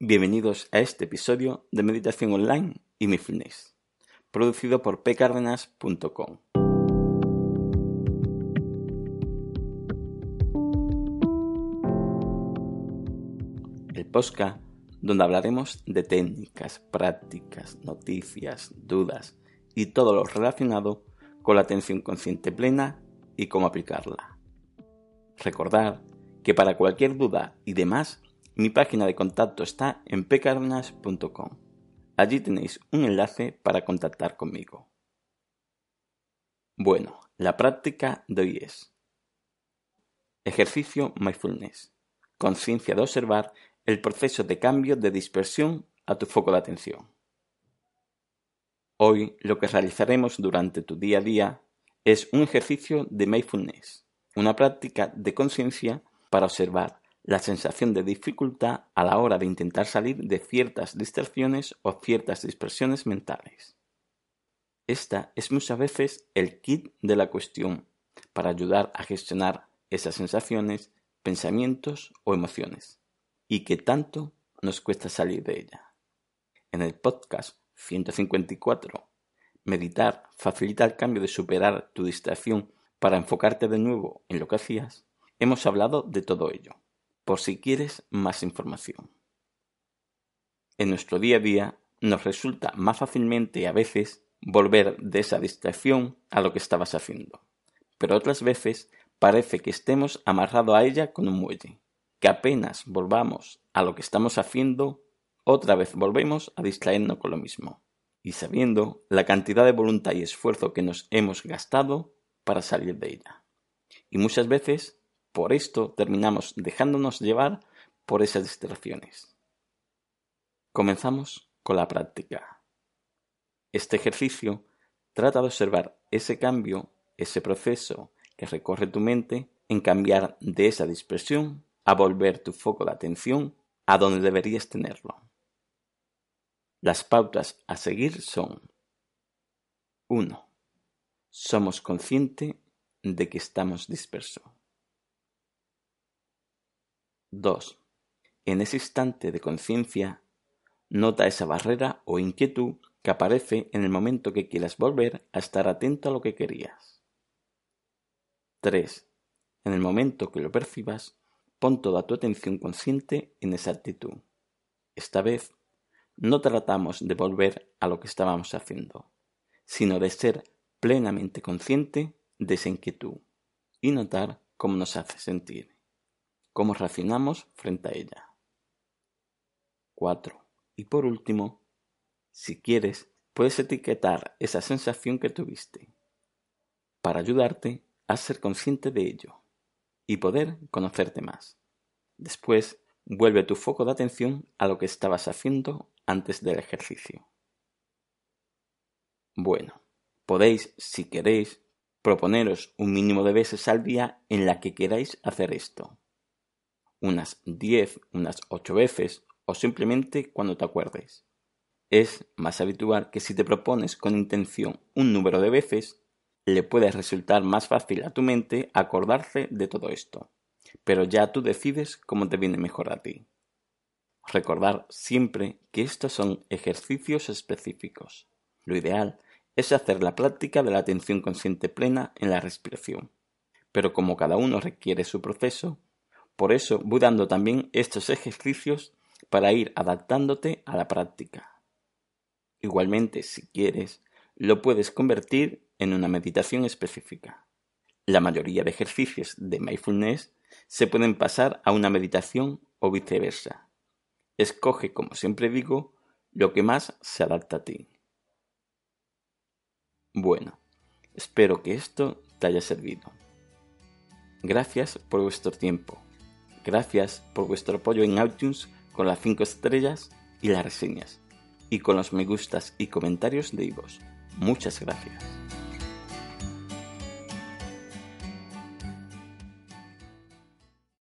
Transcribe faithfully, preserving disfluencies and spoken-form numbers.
Bienvenidos a este episodio de Meditación Online y Mindfulness, producido por p cárdenas punto com. El podcast donde hablaremos de técnicas, prácticas, noticias, dudas y todo lo relacionado con la atención consciente plena y cómo aplicarla. Recordad que para cualquier duda y demás, mi página de contacto está en p cárdenas punto com. Allí tenéis un enlace para contactar conmigo. Bueno, la práctica de hoy es ejercicio mindfulness, conciencia de observar el proceso de cambio de dispersión a tu foco de atención. Hoy lo que realizaremos durante tu día a día es un ejercicio de mindfulness, una práctica de conciencia para observar la sensación de dificultad a la hora de intentar salir de ciertas distracciones o ciertas dispersiones mentales. Esta es muchas veces el kit de la cuestión para ayudar a gestionar esas sensaciones, pensamientos o emociones, y que tanto nos cuesta salir de ella. En el podcast ciento cincuenta y cuatro, Meditar facilita el cambio de superar tu distracción para enfocarte de nuevo en lo que hacías, hemos hablado de todo ello, por si quieres más información. En nuestro día a día nos resulta más fácilmente a veces volver de esa distracción a lo que estabas haciendo, pero otras veces parece que estemos amarrados a ella con un muelle, que apenas volvamos a lo que estamos haciendo, otra vez volvemos a distraernos con lo mismo, y sabiendo la cantidad de voluntad y esfuerzo que nos hemos gastado para salir de ella. Y muchas veces por esto terminamos dejándonos llevar por esas distracciones. Comenzamos con la práctica. Este ejercicio trata de observar ese cambio, ese proceso que recorre tu mente en cambiar de esa dispersión a volver tu foco de atención a donde deberías tenerlo. Las pautas a seguir son: uno. Somos conscientes de que estamos dispersos. dos. En ese instante de conciencia, nota esa barrera o inquietud que aparece en el momento que quieras volver a estar atento a lo que querías. tres. En el momento que lo percibas, pon toda tu atención consciente en esa actitud. Esta vez, no tratamos de volver a lo que estábamos haciendo, sino de ser plenamente consciente de esa inquietud y notar cómo nos hace sentir, cómo reaccionamos frente a ella. cuatro. Y por último, si quieres, puedes etiquetar esa sensación que tuviste, para ayudarte a ser consciente de ello y poder conocerte más. Después, vuelve tu foco de atención a lo que estabas haciendo antes del ejercicio. Bueno, podéis, si queréis, proponeros un mínimo de veces al día en la que queráis hacer esto. Unas diez, unas ocho veces o simplemente cuando te acuerdes. Es más habitual que si te propones con intención un número de veces, le puede resultar más fácil a tu mente acordarse de todo esto, pero ya tú decides cómo te viene mejor a ti. Recordar siempre que estos son ejercicios específicos. Lo ideal es hacer la práctica de la atención consciente plena en la respiración, pero como cada uno requiere su proceso, por eso voy dando también estos ejercicios para ir adaptándote a la práctica. Igualmente, si quieres, lo puedes convertir en una meditación específica. La mayoría de ejercicios de mindfulness se pueden pasar a una meditación o viceversa. Escoge, como siempre digo, lo que más se adapta a ti. Bueno, espero que esto te haya servido. Gracias por vuestro tiempo. Gracias por vuestro apoyo en iTunes con las cinco estrellas y las reseñas, y con los me gustas y comentarios de iVoox. Muchas gracias.